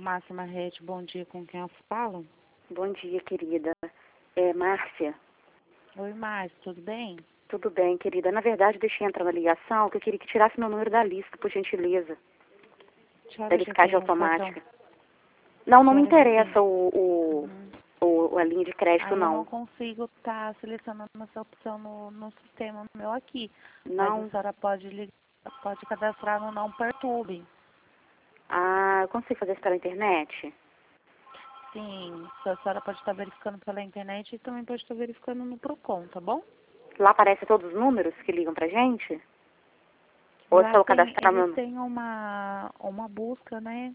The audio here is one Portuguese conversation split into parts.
Farmácia Marrete, bom dia, com quem eu falo? Bom dia, querida. É Márcia. Oi, Márcia, tudo bem? Tudo bem, querida. Na verdade, deixei entrar na ligação, que eu queria que tirasse meu número da lista, por gentileza. Que hora já Verificagem tem o cartão? automática. Não Que me hora já tem? interessa a linha de crédito, Aí eu não não. consigo estar selecionando essa opção no sistema meu aqui. Mas a Não. senhora pode cadastrar no Não Perturbe. Ah, eu consigo fazer isso pela internet? Sim, a senhora pode estar verificando pela internet e também pode estar verificando no Procon, tá bom? Lá aparecem todos os números que ligam pra gente? Ou é Lá só eu tem, cadastrar eles meu... têm uma busca, né?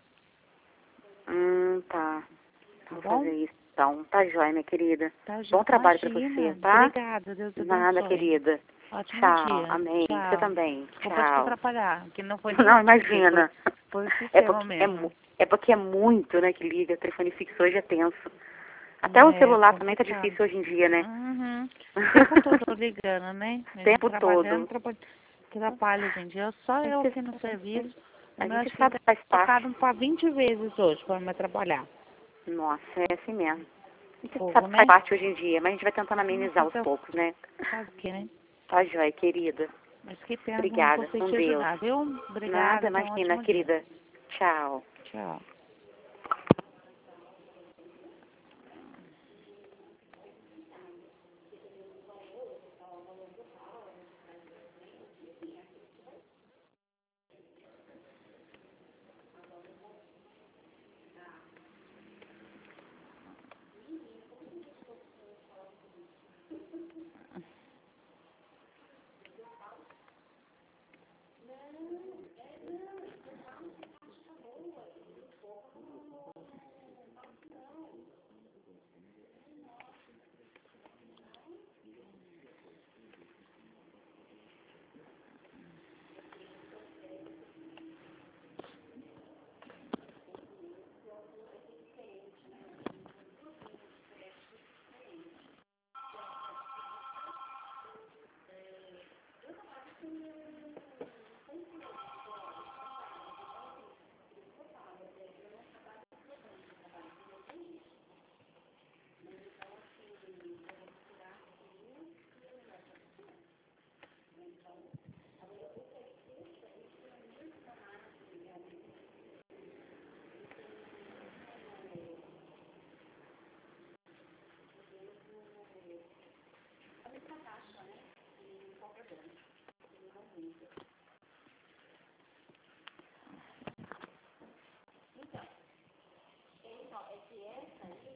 Tá. Tá Vou bom? fazer isso, então. Tá joia, minha querida. Tá, Bom trabalho pra imagina. você, tá? Obrigada, Deus Nada, abençoe. querida. Ótimo Tchau. dia. Amém. Você Tchau. também. Desculpa te Tchau. atrapalhar, que não foi nem eu Não, que te liguei, foi, imagina. foi o É sistema porque é, mesmo. é porque é muito, né, que liga. O telefone fixo hoje é tenso. Até o É celular também tá complicado. difícil hoje em dia, né? Uhum. O tempo todo ligando, né? A gente Tempo trabalhando, todo. atrapalha, gente. Só eu aqui no serviço. O A meu gente acho que ele sabe tá que faz parte. tocado para 20 vezes hoje para me atrapalhar. Nossa, é assim mesmo. A gente Fogo, sabe que faz né? parte hoje em dia, mas a gente vai tentando amenizar aos Fazer poucos, né? o quê, né? Tá joia, querida. Mas que pena que eu não Obrigada. consigo Com te Deus. ajudar, viu? Nada, Obrigada, tenha um imagina, ótimo dia. querida. Tchau. Tchau.